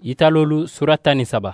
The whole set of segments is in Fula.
Italolu suratani saba.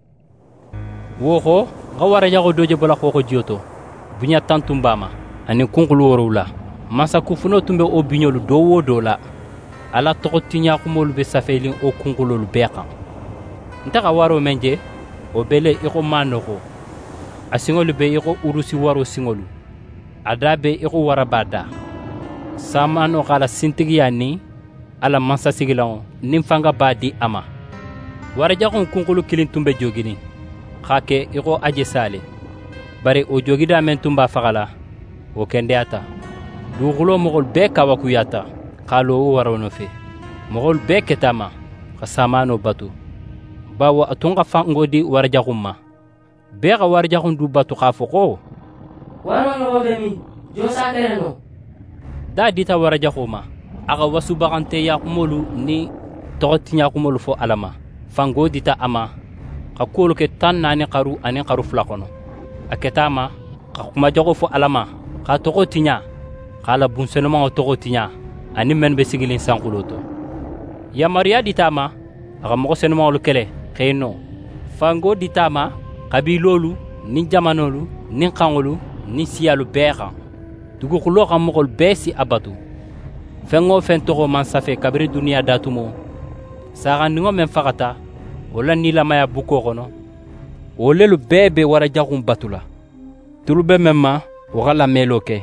Woho nga warajago doje bola koko jioto bunya tantumbama ani kunkulu worula masa kufuno tumbe o binyolu dowo dola ala togo tinya kumolu be safelin o kunkulolu bekan ntaka waro menje o bele iko manoko asingolu be iko urusi waro singolu adabe iko warabada samano kala sintigi yani ala masa sigilon nimfanga badi ama warajago kunkulu kilin tumbe jogini khake iko aje sale bare o jogida men tumba fagala o kendeata dugulo mogol be kawakuyata khalo warono fe mogol be ketama khasamano batu bawo atunga fangodi warjagumma be ga warjagun du batu khafoko warono bemi josa tereno da dita warjaguma aga wasu bagante ya kumolu ni totinya kumolu fo alama fangodi ta ama kakulu ke tan nani qaru ani qaru flakono aketama kakuma jogo fo alama ka togo tinya kala bunsenoma o togo tinya ani men be sigilin sankuloto ya maria ditama aga mo senoma o kele kheno fango ditama kabilolu ni jamanolu ni kangolu ni sialu beqa dugu khulo kam mo besi abatu fengo fen togo man safe kabri dunia datumo saga ningo men fakata wala ni lamaya buko kono wolelu bebe wara jagum batula tulube memma wala meloke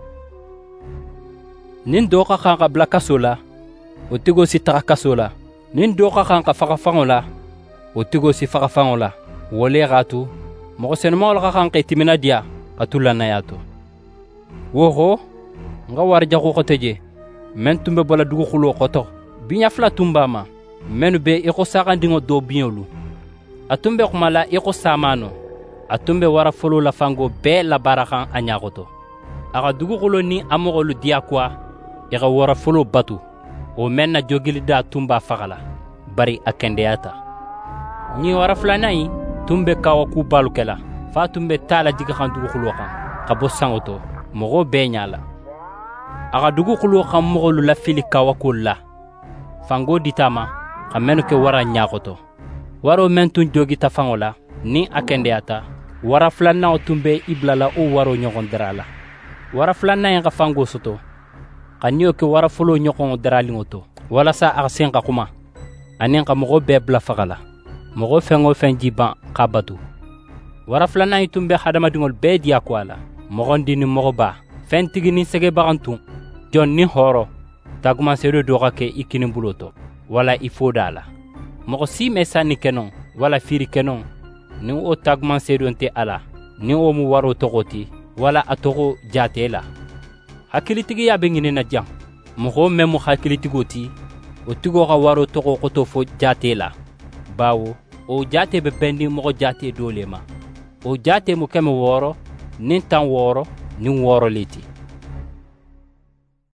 nin doka khanka blaka sola otigo si trakasola nin doka khanka fakafangola otigo si fakafangola wole gatu mo senmo la khanka timina dia atula nayato woho nga war jago khoteje men tumbe bala dugu khulo khoto binya fla tumbama menu be iko sakandingo do binyolu atumbe kumala iko samano atumbe wara folo la fango be la barakan anyagoto aga dugu kulo ni amogolu dia kwa ika wara folo batu o menna jogili da tumba fagala bari akendeata ni wara flanai tumbe kawa ku balukela fa tumbe tala diga kan dugu kulo kan kabo sangoto mogo be nyala aga dugu kulo kan mogolu la fili kawa kulla fango ditama kamenu ke wara nyagoto waro mentun jogi tafangola ni akendeata wara flanna otumbe iblala o waro nyogon drala wara flanna nga fango soto kanyo ke wara folo nyogon drali ngoto wala sa arsen ka kuma anen ka mogo be bla fagala mogo fengo fenjiban kabatu wara flanna itumbe khadama dingol be dia kwala mogon dini mogo ba fentigini sege bagantu jonni horo taguma sedo doga ke ikini buloto wala ifodala moko si mesani kenon wala firi kenon ni o tagman sedonte ala ni o mu waro togoti wala atogo jatela hakilitigi ya bengine na jam moko memu hakilitigoti o tigo ga waro togo koto fo jatela bawo o jate be bendi moko jate dolema o jate mu keme woro nin tan woro nin woro leti